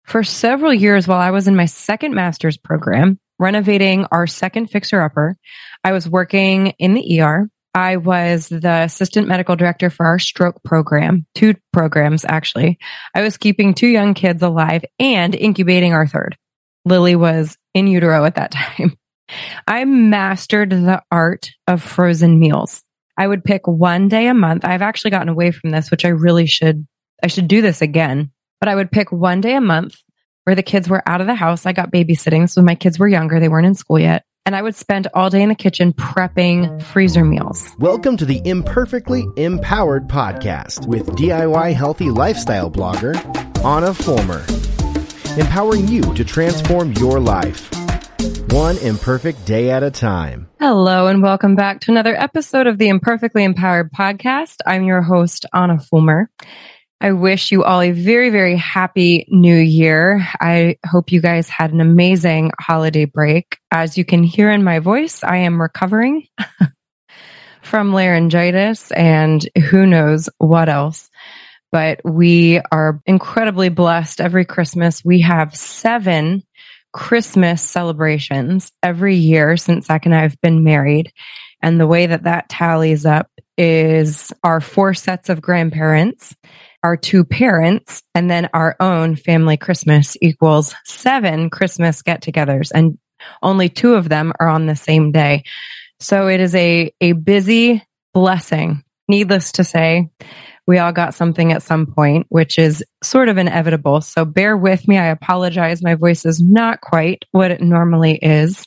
For several years while I was in my second master's program, renovating our second fixer-upper, I was working in the ER. I was the assistant medical director for our stroke program, 2 programs actually. I was keeping 2 young kids alive and incubating our third. Lily was in utero at that time. I mastered the art of frozen meals. I would pick one day a month. I've actually gotten away from this, which I should do this again. But I would pick one day a month where the kids were out of the house. I got babysitting, so my kids were younger. They weren't in school yet. And I would spend all day in the kitchen prepping freezer meals. Welcome to the Imperfectly Empowered podcast with DIY healthy lifestyle blogger, Anna Fulmer. Empowering you to transform your life, one imperfect day at a time. Hello, and welcome back to another episode of the Imperfectly Empowered podcast. I'm your host, Anna Fulmer. I wish you all a very, very happy new year. I hope you guys had an amazing holiday break. As you can hear in my voice, I am recovering from laryngitis and who knows what else. But we are incredibly blessed. Every Christmas, we have 7 Christmas celebrations every year since Zach and I have been married. And the way that tallies up is our 4 sets of grandparents, our 2 parents, and then our own family Christmas equals 7 Christmas get-togethers, and only 2 of them are on the same day. So it is a busy blessing. Needless to say, we all got something at some point, which is sort of inevitable. So bear with me. I apologize. My voice is not quite what it normally is.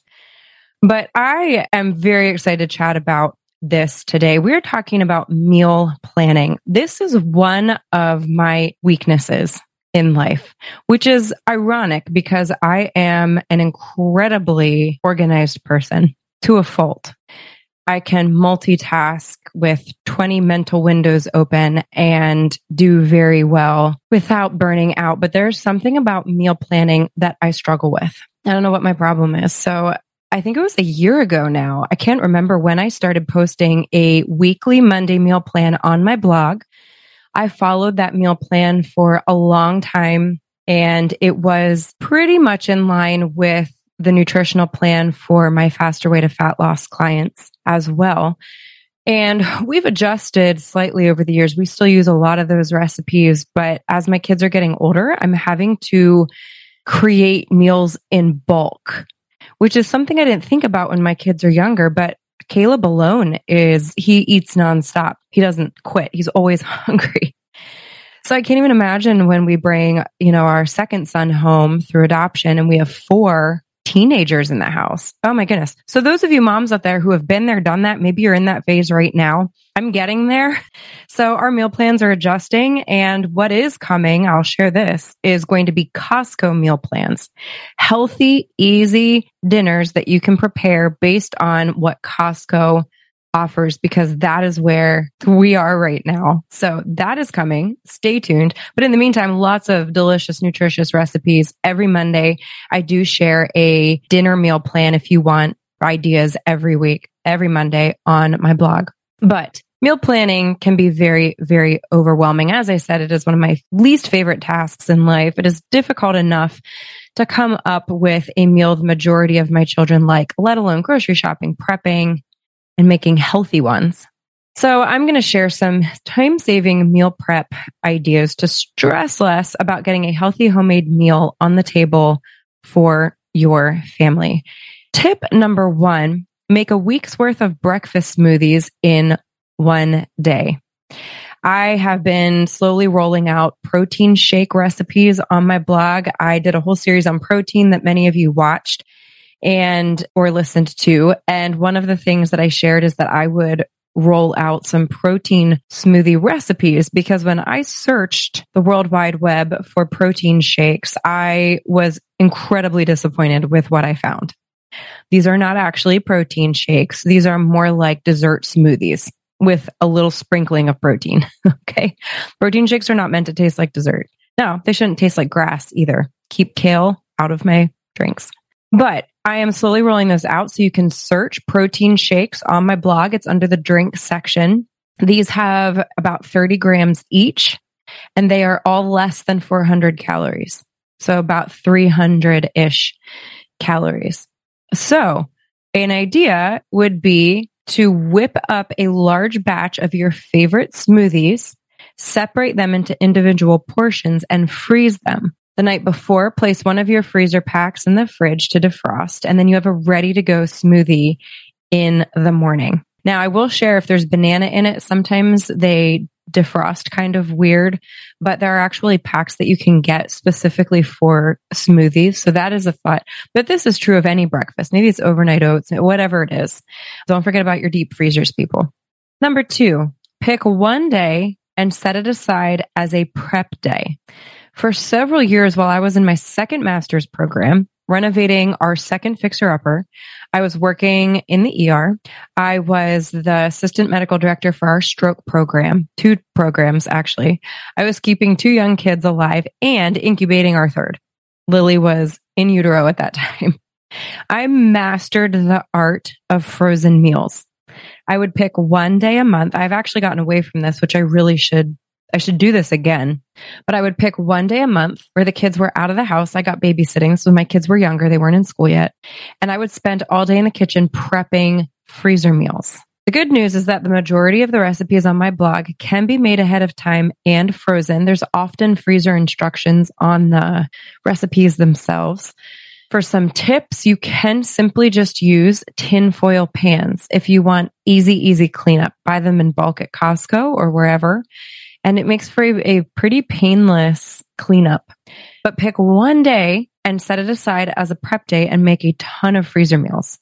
But I am very excited to chat about this today. We're talking about meal planning. This is one of my weaknesses in life, which is ironic because I am an incredibly organized person to a fault. I can multitask with 20 mental windows open and do very well without burning out. But there's something about meal planning that I struggle with. I don't know what my problem is. So I think it was a year ago now. I can't remember when I started posting a weekly Monday meal plan on my blog. I followed that meal plan for a long time, and it was pretty much in line with the nutritional plan for my Faster Way to Fat Loss clients as well. And we've adjusted slightly over the years. We still use a lot of those recipes, but as my kids are getting older, I'm having to create meals in bulk, which is something I didn't think about when my kids are younger. But Caleb alone he eats nonstop. He doesn't quit. He's always hungry. So I can't even imagine when we bring, our second son home through adoption and we have 4 teenagers in the house. Oh my goodness. So those of you moms out there who have been there, done that, maybe you're in that phase right now. I'm getting there. So our meal plans are adjusting, and what is coming, I'll share this, is going to be Costco meal plans. Healthy, easy dinners that you can prepare based on what Costco offers, because that is where we are right now. So that is coming. Stay tuned. But in the meantime, lots of delicious, nutritious recipes. Every Monday, I do share a dinner meal plan if you want ideas every week, every Monday on my blog. But meal planning can be very, very overwhelming. As I said, it is one of my least favorite tasks in life. It is difficult enough to come up with a meal the majority of my children like, let alone grocery shopping, prepping, and making healthy ones. So I'm going to share some time-saving meal prep ideas to stress less about getting a healthy homemade meal on the table for your family. Tip number 1, make a week's worth of breakfast smoothies in one day. I have been slowly rolling out protein shake recipes on my blog. I did a whole series on protein that many of you watched or listened to. And one of the things that I shared is that I would roll out some protein smoothie recipes, because when I searched the World Wide Web for protein shakes, I was incredibly disappointed with what I found. These are not actually protein shakes. These are more like dessert smoothies with a little sprinkling of protein. Okay. Protein shakes are not meant to taste like dessert. No, they shouldn't taste like grass either. Keep kale out of my drinks. But I am slowly rolling those out, so you can search protein shakes on my blog. It's under the drink section. These have about 30 grams each, and they are all less than 400 calories. So about 300-ish calories. So an idea would be to whip up a large batch of your favorite smoothies, separate them into individual portions, and freeze them. The night before, place one of your freezer packs in the fridge to defrost, and then you have a ready-to-go smoothie in the morning. Now, I will share if there's banana in it, sometimes they defrost kind of weird, but there are actually packs that you can get specifically for smoothies. So that is a thought. But this is true of any breakfast. Maybe it's overnight oats, whatever it is. Don't forget about your deep freezers, people. Number 2, pick one day and set it aside as a prep day. For several years while I was in my second master's program, renovating our second fixer-upper, I was working in the ER. I was the assistant medical director for our stroke program, 2 programs actually. I was keeping 2 young kids alive and incubating our third. Lily was in utero at that time. I mastered the art of frozen meals. I would pick one day a month. I've actually gotten away from this, which I really should. I should do this again, but I would pick one day a month where the kids were out of the house. I got babysitting. So my kids were younger. They weren't in school yet. And I would spend all day in the kitchen prepping freezer meals. The good news is that the majority of the recipes on my blog can be made ahead of time and frozen. There's often freezer instructions on the recipes themselves. For some tips, you can simply just use tinfoil pans. If you want easy cleanup, buy them in bulk at Costco or wherever. And it makes for a pretty painless cleanup. But pick one day and set it aside as a prep day and make a ton of freezer meals.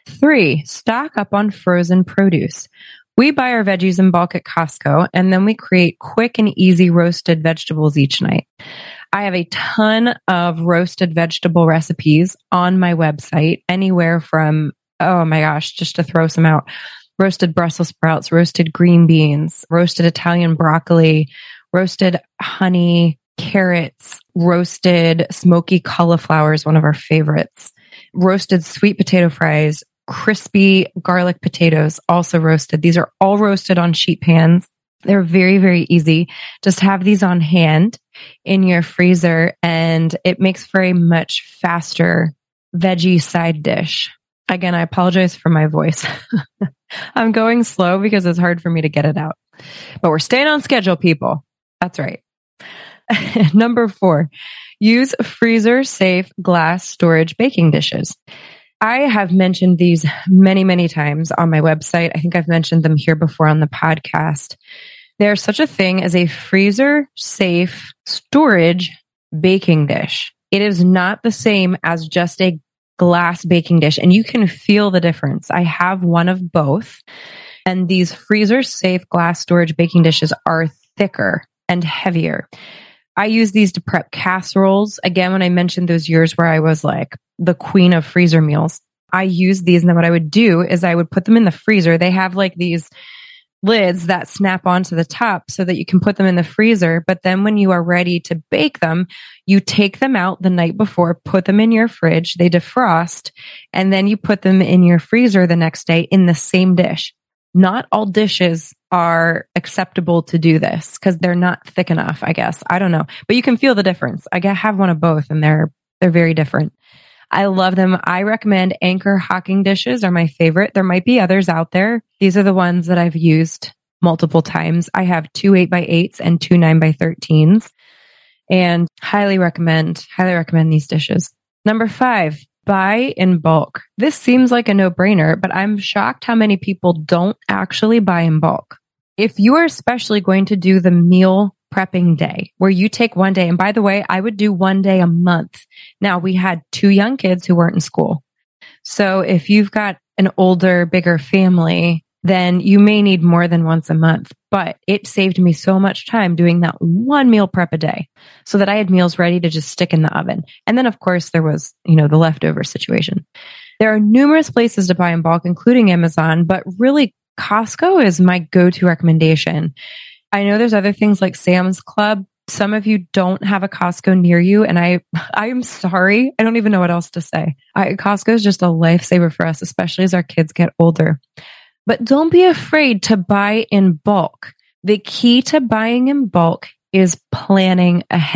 3, stock up on frozen produce. We buy our veggies in bulk at Costco, and then we create quick and easy roasted vegetables each night. I have a ton of roasted vegetable recipes on my website, anywhere from, oh my gosh, just to throw some out. Roasted Brussels sprouts, roasted green beans, roasted Italian broccoli, roasted honey, carrots, roasted smoky cauliflower is one of our favorites, roasted sweet potato fries, crispy garlic potatoes, also roasted. These are all roasted on sheet pans. They're very easy. Just have these on hand in your freezer, and it makes for a much faster veggie side dish. Again, I apologize for my voice. I'm going slow because it's hard for me to get it out. But we're staying on schedule, people. That's right. Number 4, use freezer-safe glass storage baking dishes. I have mentioned these many times on my website. I think I've mentioned them here before on the podcast. There's such a thing as a freezer-safe storage baking dish. It is not the same as just a glass baking dish, and you can feel the difference. I have one of both, and these freezer-safe glass storage baking dishes are thicker and heavier. I use these to prep casseroles. Again, when I mentioned those years where I was like the queen of freezer meals, I use these, and then what I would do is I would put them in the freezer. They have like these lids that snap onto the top so that you can put them in the freezer. But then when you are ready to bake them, you take them out the night before, put them in your fridge, they defrost, and then you put them in your freezer the next day in the same dish. Not all dishes are acceptable to do this because they're not thick enough, I guess. I don't know. But you can feel the difference. I have one of both, and they're very different. I love them. I recommend Anchor Hocking dishes are my favorite. There might be others out there. These are the ones that I've used multiple times. I have 2 8x8s and 2 9x13s, and highly recommend these dishes. Number 5, buy in bulk. This seems like a no-brainer, but I'm shocked how many people don't actually buy in bulk. If you are especially going to do the meal prepping day where you take one day, and by the way, I would do one day a month. Now, we had 2 young kids who weren't in school. So if you've got an older, bigger family, then you may need more than once a month. But it saved me so much time doing that one meal prep a day so that I had meals ready to just stick in the oven. And then, of course, there was, the leftover situation. There are numerous places to buy in bulk, including Amazon, but really Costco is my go-to recommendation. I know there's other things like Sam's Club. Some of you don't have a Costco near you, and I'm sorry. I don't even know what else to say. Costco is just a lifesaver for us, especially as our kids get older. But don't be afraid to buy in bulk. The key to buying in bulk is planning ahead.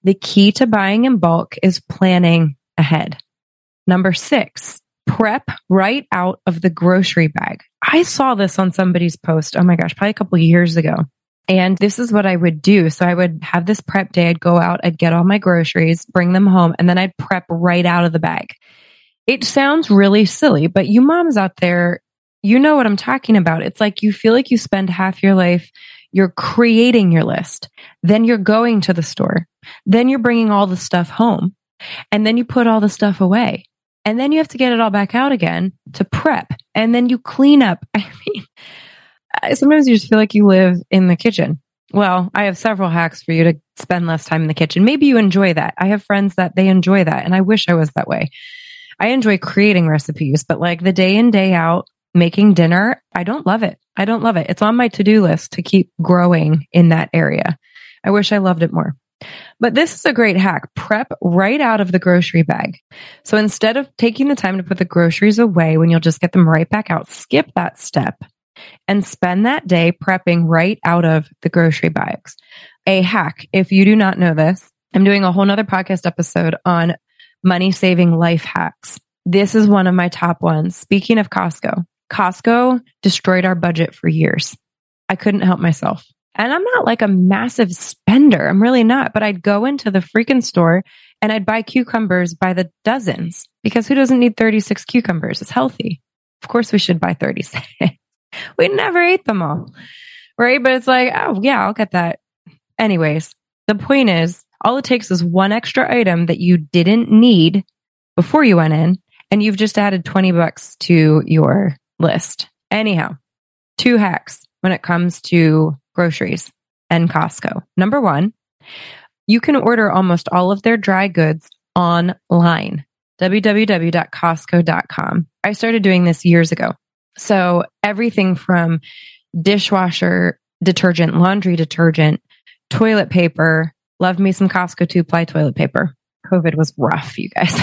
The key to buying in bulk is planning ahead. Number 6, prep right out of the grocery bag. I saw this on somebody's post. Oh my gosh, probably a couple of years ago. And this is what I would do. So I would have this prep day. I'd go out, I'd get all my groceries, bring them home, and then I'd prep right out of the bag. It sounds really silly, but you moms out there, you know what I'm talking about. It's like you feel like you spend half your life, you're creating your list. Then you're going to the store. Then you're bringing all the stuff home. And then you put all the stuff away. And then you have to get it all back out again to prep. And then you clean up. I mean, sometimes you just feel like you live in the kitchen. Well, I have several hacks for you to spend less time in the kitchen. Maybe you enjoy that. I have friends that they enjoy that. And I wish I was that way. I enjoy creating recipes, but like the day in, day out, making dinner, I don't love it. I don't love it. It's on my to-do list to keep growing in that area. I wish I loved it more. But this is a great hack. Prep right out of the grocery bag. So instead of taking the time to put the groceries away when you'll just get them right back out, skip that step and spend that day prepping right out of the grocery bags. A hack, if you do not know this, I'm doing a whole nother podcast episode on money saving life hacks. This is one of my top ones. Speaking of Costco, Costco destroyed our budget for years. I couldn't help myself. And I'm not like a massive spender. I'm really not. But I'd go into the freaking store and I'd buy cucumbers by the dozens because who doesn't need 36 cucumbers? It's healthy. Of course we should buy 36. We never ate them all. Right? But it's like, oh yeah, I'll get that. Anyways, the point is all it takes is one extra item that you didn't need before you went in and you've just added $20 to your list. Anyhow, 2 hacks when it comes to groceries and Costco. Number 1, you can order almost all of their dry goods online. www.costco.com. I started doing this years ago. So everything from dishwasher detergent, laundry detergent, toilet paper, love me some Costco 2-ply toilet paper. COVID was rough, you guys.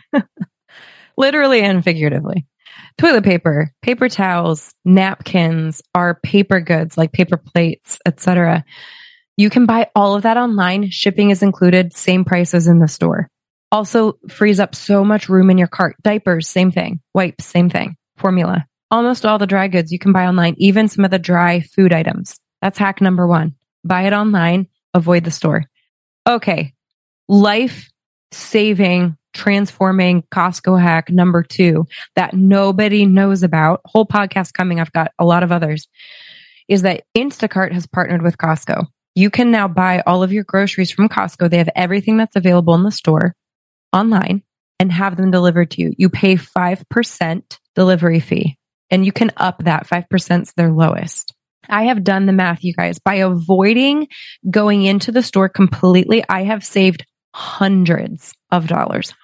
Literally and figuratively. Toilet paper, paper towels, napkins, our paper goods like paper plates, etc. You can buy all of that online. Shipping is included, same price as in the store. Also frees up so much room in your cart. Diapers, same thing. Wipes, same thing. Formula. Almost all the dry goods you can buy online, even some of the dry food items. That's hack number 1. Buy it online, avoid the store. Okay. Life-saving, transforming Costco hack number 2 that nobody knows about, whole podcast coming, I've got a lot of others, is that Instacart has partnered with Costco. You can now buy all of your groceries from Costco. They have everything that's available in the store online and have them delivered to you. You pay 5% delivery fee and you can up that 5% to their lowest. I have done the math, you guys. By avoiding going into the store completely, I have saved hundreds of dollars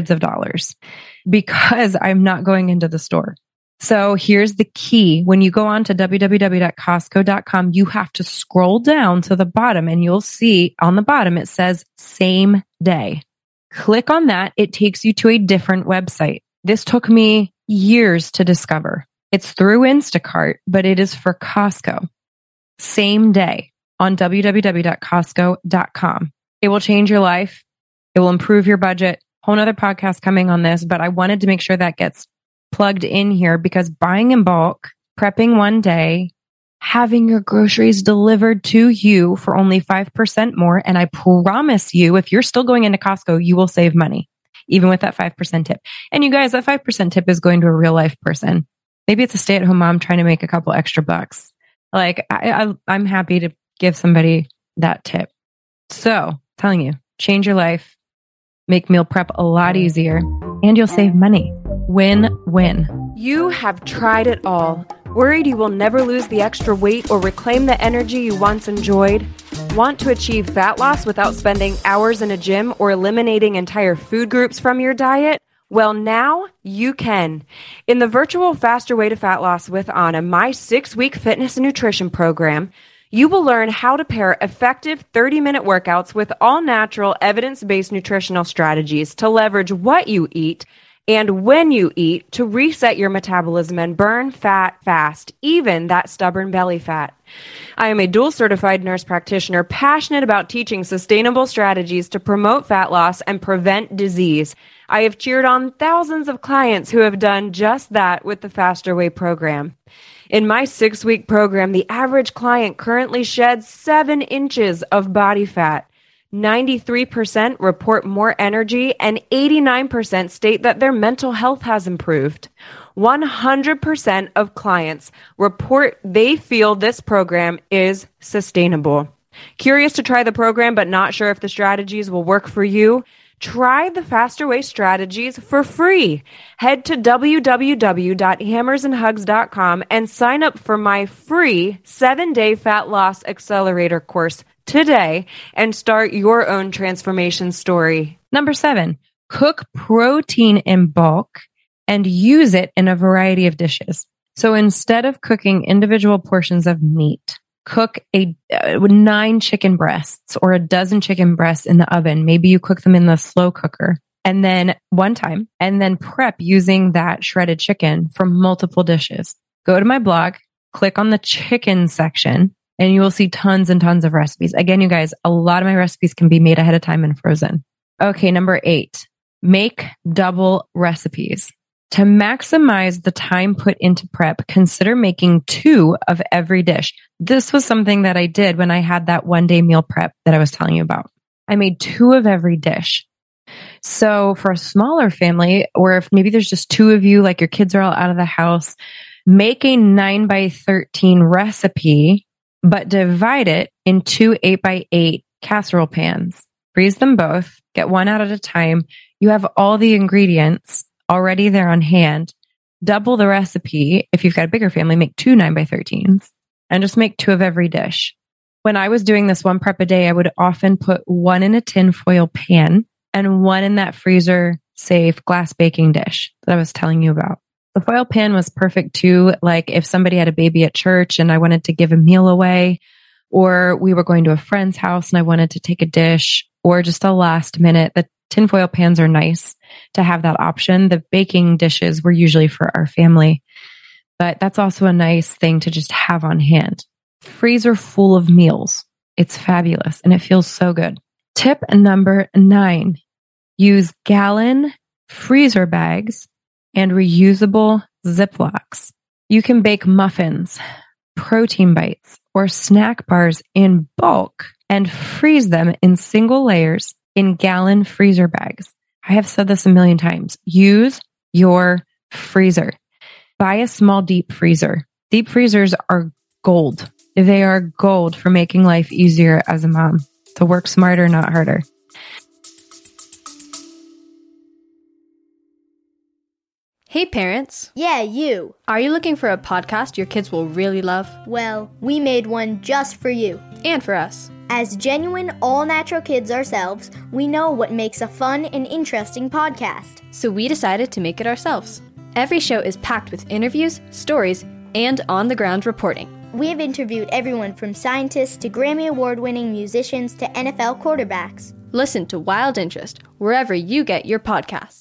because I'm not going into the store. So here's the key. When you go on to www.costco.com, you have to scroll down to the bottom and you'll see on the bottom, it says same day. Click on that. It takes you to a different website. This took me years to discover. It's through Instacart, but it is for Costco. Same day on www.costco.com. It will change your life. It will improve your budget. Whole nother podcast coming on this, but I wanted to make sure that gets plugged in here because buying in bulk, prepping one day, having your groceries delivered to you for only 5% more. And I promise you, if you're still going into Costco, you will save money, even with that 5% tip. And you guys, that 5% tip is going to a real life person. Maybe it's a stay-at-home mom trying to make a couple extra bucks. Like I'm happy to give somebody that tip. So telling you, change your life, make meal prep a lot easier, and you'll save money. Win-win. You have tried it all. Worried you will never lose the extra weight or reclaim the energy you once enjoyed? Want to achieve fat loss without spending hours in a gym or eliminating entire food groups from your diet? Well, now you can. In the virtual Faster Way to Fat Loss with Anna, my 6-week fitness and nutrition program, you will learn how to pair effective 30-minute workouts with all-natural, evidence-based nutritional strategies to leverage what you eat and when you eat to reset your metabolism and burn fat fast, even that stubborn belly fat. I am a dual certified nurse practitioner passionate about teaching sustainable strategies to promote fat loss and prevent disease. I have cheered on thousands of clients who have done just that with the Faster Way program. In my 6-week program, the average client currently sheds 7 inches of body fat. 93% report more energy and 89% state that their mental health has improved. 100% of clients report they feel this program is sustainable. Curious to try the program but not sure if the strategies will work for you? Try the Faster Way strategies for free. Head to www.hammersandhugs.com and sign up for my free 7-day fat loss accelerator course today and start your own transformation story. Number 7, cook protein in bulk and use it in a variety of dishes. So instead of cooking individual portions of meat, cook 9 chicken breasts or a dozen chicken breasts in the oven. Maybe you cook them in the slow cooker and then one time, and then prep using that shredded chicken for multiple dishes. Go to my blog, click on the chicken section, and you will see tons and tons of recipes. Again, you guys, a lot of my recipes can be made ahead of time and frozen. Okay, number 8, make double recipes. To maximize the time put into prep, consider making 2 of every dish. This was something that I did when I had that 1-day meal prep that I was telling you about. I made 2 of every dish. So for a smaller family, or if maybe there's just 2 of you, like your kids are all out of the house, make a 9x13 recipe, but divide it in 2 8x8 casserole pans. Freeze them both, get one out at a time. You have all the ingredients already there on hand. Double the recipe. If you've got a bigger family, make 2 9x13s and just make 2 of every dish. When I was doing this one prep a day, I would often put 1 in a tin foil pan and 1 in that freezer safe glass baking dish that I was telling you about. The foil pan was perfect too. Like if somebody had a baby at church and I wanted to give a meal away, or we were going to a friend's house and I wanted to take a dish, or just a last minute, the tinfoil pans are nice to have that option. The baking dishes were usually for our family, but that's also a nice thing to just have on hand. Freezer full of meals. It's fabulous and it feels so good. Tip number 9, use gallon freezer bags and reusable Ziplocs. You can bake muffins, protein bites, or snack bars in bulk and freeze them in single layers in gallon freezer bags. I have said this a million times. Use your freezer. Buy a small deep freezer. Deep freezers are gold. They are gold for making life easier as a mom. So work smarter, not harder. Hey parents! Yeah, you! Are you looking for a podcast your kids will really love? Well, we made one just for you. And for us. As genuine, all-natural kids ourselves, we know what makes a fun and interesting podcast. So we decided to make it ourselves. Every show is packed with interviews, stories, and on-the-ground reporting. We have interviewed everyone from scientists to Grammy Award-winning musicians to NFL quarterbacks. Listen to Wild Interest wherever you get your podcasts.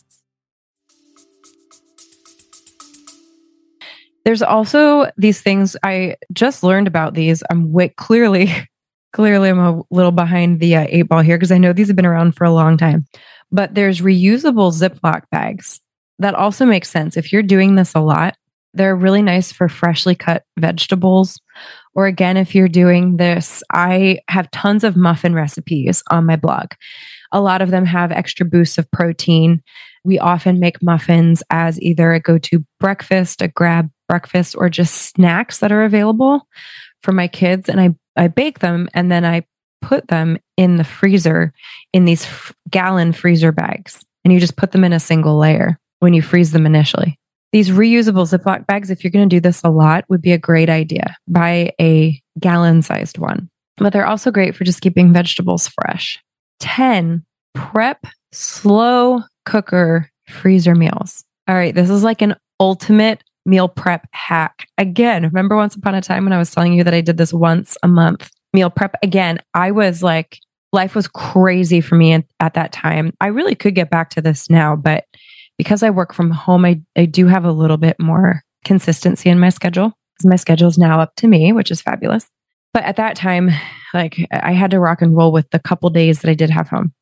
There's also these things I just learned about these. I'm clearly I'm a little behind the 8 ball here because I know these have been around for a long time. But there's reusable Ziploc bags. That also makes sense. If you're doing this a lot, they're really nice for freshly cut vegetables. Or again, if you're doing this, I have tons of muffin recipes on my blog. A lot of them have extra boosts of protein. We often make muffins as either a go-to breakfast, a grab breakfast, or just snacks that are available for my kids. And I bake them and then I put them in the freezer in these gallon freezer bags. And you just put them in a single layer when you freeze them initially. These reusable Ziploc bags, if you're going to do this a lot, would be a great idea. Buy a gallon-sized one. But they're also great for just keeping vegetables fresh. 10, prep slow cooker freezer meals. All right, this is like an ultimate meal prep hack. Again, remember once upon a time when I was telling you that I did this once a month meal prep? Again, I was like, life was crazy for me at that time. I really could get back to this now, but Because I work from home, I do have a little bit more consistency in my schedule, because my schedule is now up to me, which is fabulous. But at that time, like, I had to rock and roll with the couple days that I did have home.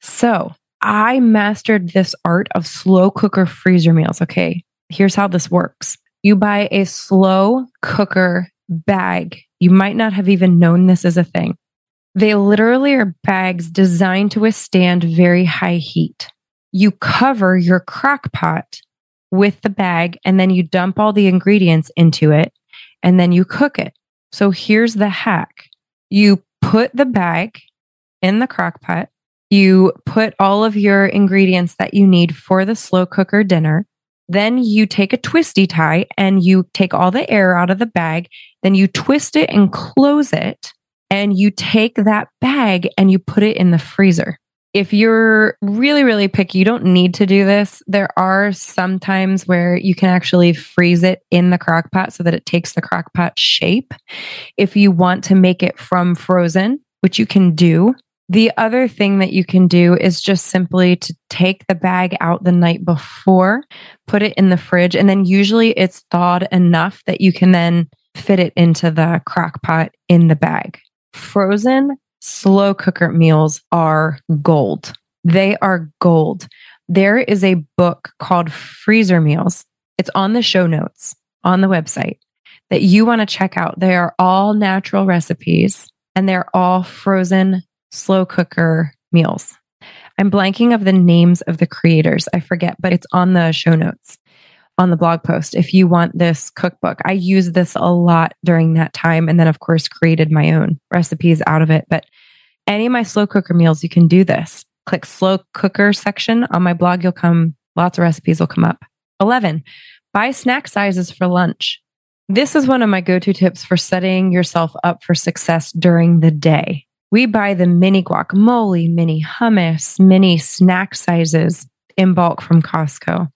So I mastered this art of slow cooker freezer meals. Okay, here's how this works. You buy a slow cooker bag. You might not have even known this is a thing. They literally are bags designed to withstand very high heat. You cover your crock pot with the bag, and then you dump all the ingredients into it, and then you cook it. So here's the hack. You put the bag in the crock pot. You put all of your ingredients that you need for the slow cooker dinner. Then you take a twisty tie and you take all the air out of the bag. Then you twist it and close it. And you take that bag and you put it in the freezer. If you're really, really picky, you don't need to do this. There are some times where you can actually freeze it in the crock pot so that it takes the crock pot shape. If you want to make it from frozen, which you can do. The other thing that you can do is just simply to take the bag out the night before, put it in the fridge, and then usually it's thawed enough that you can then fit it into the crock pot in the bag. Frozen slow cooker meals are gold. They are gold. There is a book called Freezer Meals. It's on the show notes on the website that you want to check out. They are all natural recipes and they're all frozen slow cooker meals. I'm blanking of the names of the creators. I forget, but it's on the show notes on the blog post. If you want this cookbook, I used this a lot during that time. And then of course, created my own recipes out of it. But any of my slow cooker meals, you can do this. Click slow cooker section on my blog. Lots of recipes will come up. 11, buy snack sizes for lunch. This is one of my go-to tips for setting yourself up for success during the day. We buy the mini guacamole, mini hummus, mini snack sizes in bulk from Costco.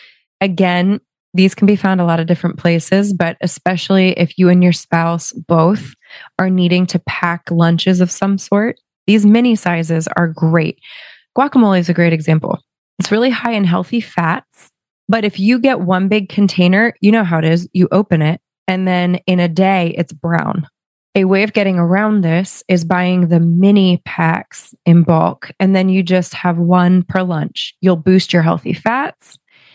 Again, these can be found a lot of different places, but especially if you and your spouse both are needing to pack lunches of some sort, these mini sizes are great. Guacamole is a great example. It's really high in healthy fats, but if you get one big container, you know how it is. You open it, and then in a day, it's brown. A way of getting around this is buying the mini packs in bulk, and then you just have one per lunch. You'll boost your healthy fats.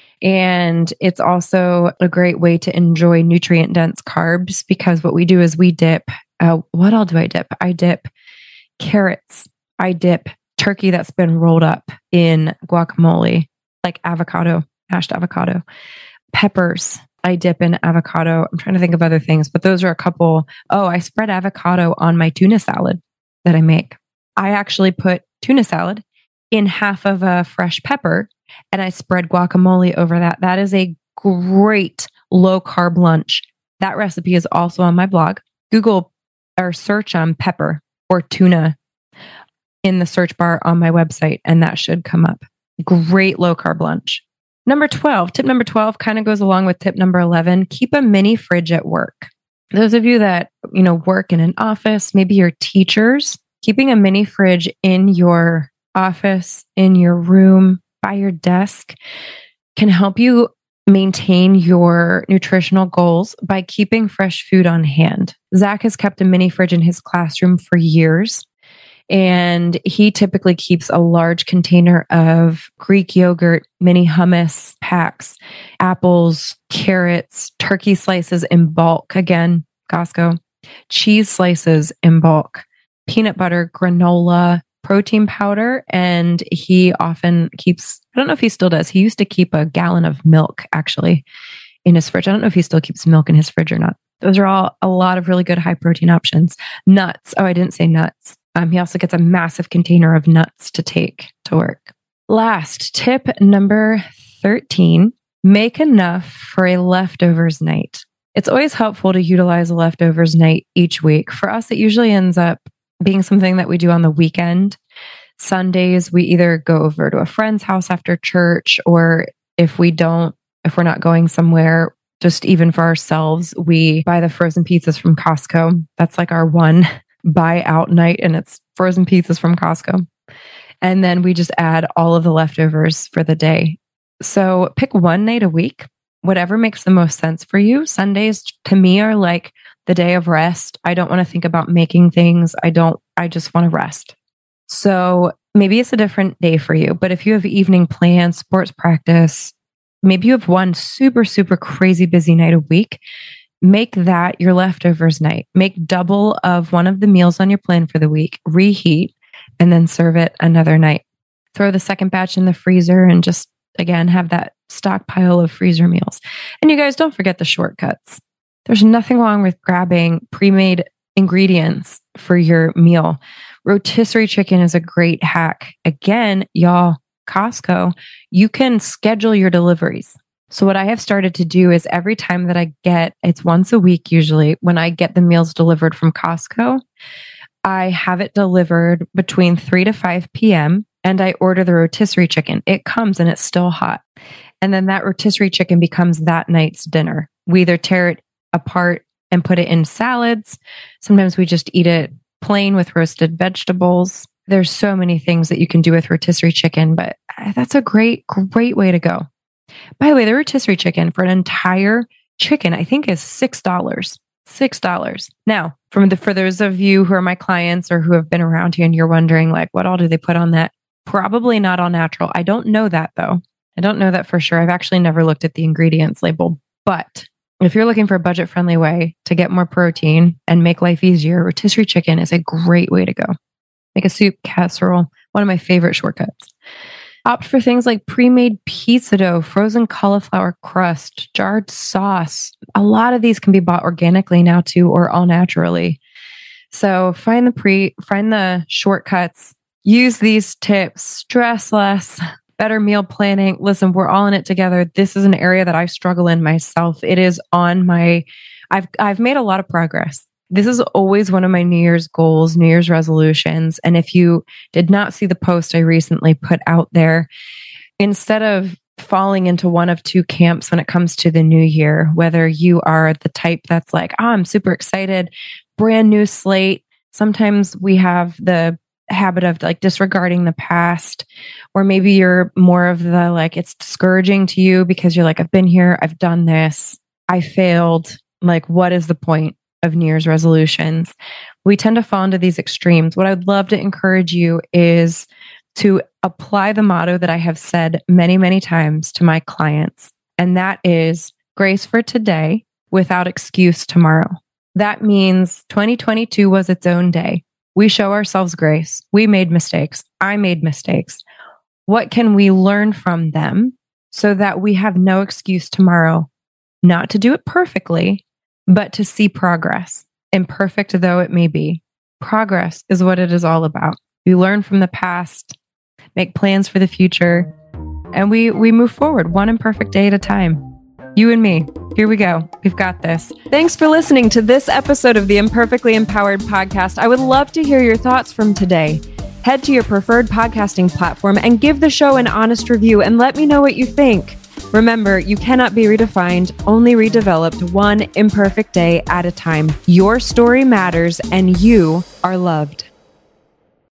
And it's also a great way to enjoy nutrient-dense carbs, because what we do is we dip, what all do I dip? I dip carrots. I dip turkey that's been rolled up in guacamole, like avocado, mashed avocado. Peppers, I dip in avocado. I'm trying to think of other things, but those are a couple. Oh, I spread avocado on my tuna salad that I make. I actually put tuna salad in half of a fresh pepper, and I spread guacamole over that. That is a great low carb lunch. That recipe is also on my blog. Google or search on pepper or tuna in the search bar on my website, and that should come up. Great low carb lunch. Number 12, tip number 12 kind of goes along with tip number 11. Keep a mini fridge at work. Those of you that, work in an office, maybe you're teachers, keeping a mini fridge in your office, in your room, by your desk can help you maintain your nutritional goals by keeping fresh food on hand. Zach has kept a mini fridge in his classroom for years, and he typically keeps a large container of Greek yogurt, mini hummus packs, apples, carrots, turkey slices in bulk, again, Costco, cheese slices in bulk, peanut butter, granola, protein powder, and he often keeps, I don't know if he still does, he used to keep a gallon of milk actually in his fridge. I don't know if he still keeps milk in his fridge or not. Those are all a lot of really good high protein options. Nuts. Oh, I didn't say nuts. He also gets a massive container of nuts to take to work. Last tip number 13, make enough for a leftovers night. It's always helpful to utilize a leftovers night each week. For us, it usually ends up being something that we do on the weekend. Sundays, we either go over to a friend's house after church, or if we're not going somewhere, just even for ourselves, we buy the frozen pizzas from Costco. That's like our one buy out night, and it's frozen pizzas from Costco. And then we just add all of the leftovers for the day. So pick one night a week, whatever makes the most sense for you. Sundays to me are like the day of rest. I don't want to think about making things. I just want to rest. So maybe it's a different day for you, but if you have evening plans, sports practice, maybe you have one super, super crazy busy night a week, make that your leftovers night. Make double of one of the meals on your plan for the week, reheat, and then serve it another night. Throw the second batch in the freezer and just, again, have that stockpile of freezer meals. And you guys, don't forget the shortcuts. There's nothing wrong with grabbing pre-made ingredients for your meal. Rotisserie chicken is a great hack. Again, y'all, Costco, you can schedule your deliveries. So what I have started to do is every time that it's once a week usually, when I get the meals delivered from Costco, I have it delivered between 3 to 5 p.m. and I order the rotisserie chicken. It comes and it's still hot. And then that rotisserie chicken becomes that night's dinner. We either tear it apart and put it in salads. Sometimes we just eat it plain with roasted vegetables. There's so many things that you can do with rotisserie chicken, but that's a great, great way to go. By the way, the rotisserie chicken for an entire chicken, I think is $6. $6. Now, for those of you who are my clients or who have been around here and you're wondering, like, what all do they put on that? Probably not all natural. I don't know that though. I don't know that for sure. I've actually never looked at the ingredients label, but if you're looking for a budget-friendly way to get more protein and make life easier, rotisserie chicken is a great way to go. Make a soup, casserole, one of my favorite shortcuts. Opt for things like pre-made pizza dough, frozen cauliflower crust, jarred sauce. A lot of these can be bought organically now too, or all naturally. So find the shortcuts, use these tips, stress less, better meal planning. Listen, we're all in it together. This is an area that I struggle in myself. It is on I've made a lot of progress. This is always one of my New Year's goals, New Year's resolutions. And if you did not see the post I recently put out there, instead of falling into one of two camps when it comes to the new year, whether you are the type that's like, I'm super excited, brand new slate. Sometimes we have the habit of like disregarding the past, or maybe you're more of the like, it's discouraging to you because you're like, I've been here, I've done this, I failed. Like, what is the point of New Year's resolutions? We tend to fall into these extremes. What I'd love to encourage you is to apply the motto that I have said many, many times to my clients. And that is grace for today without excuse tomorrow. That means 2022 was its own day. We show ourselves grace. We made mistakes. I made mistakes. What can we learn from them so that we have no excuse tomorrow, not to do it perfectly, but to see progress, imperfect though it may be? Progress is what it is all about. We learn from the past, make plans for the future, and we move forward one imperfect day at a time. You and me. Here we go. We've got this. Thanks for listening to this episode of the Imperfectly Empowered podcast. I would love to hear your thoughts from today. Head to your preferred podcasting platform and give the show an honest review and let me know what you think. Remember, you cannot be redefined, only redeveloped one imperfect day at a time. Your story matters and you are loved.